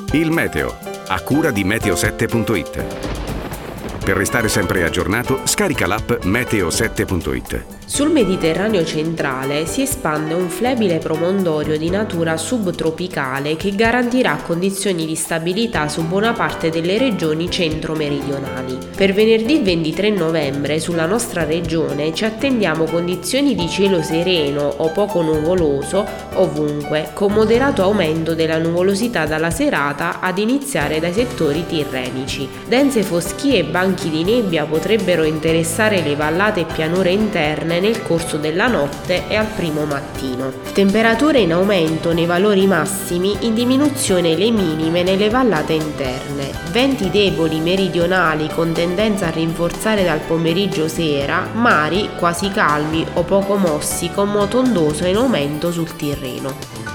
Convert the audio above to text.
Il meteo, a cura di meteo7.it. Per restare sempre aggiornato, scarica l'app meteo7.it. Sul Mediterraneo centrale si espande un flebile promontorio di natura subtropicale che garantirà condizioni di stabilità su buona parte delle regioni centro-meridionali. Per venerdì 23 novembre sulla nostra regione ci attendiamo condizioni di cielo sereno o poco nuvoloso ovunque, con moderato aumento della nuvolosità dalla serata ad iniziare dai settori tirrenici. Dense foschie e banchi di nebbia potrebbero interessare le vallate e pianure interne nel corso della notte e al primo mattino. Temperature in aumento nei valori massimi, in diminuzione le minime nelle vallate interne. Venti deboli meridionali con tendenza a rinforzare dal pomeriggio sera, mari quasi calmi o poco mossi con moto ondoso in aumento sul Tirreno.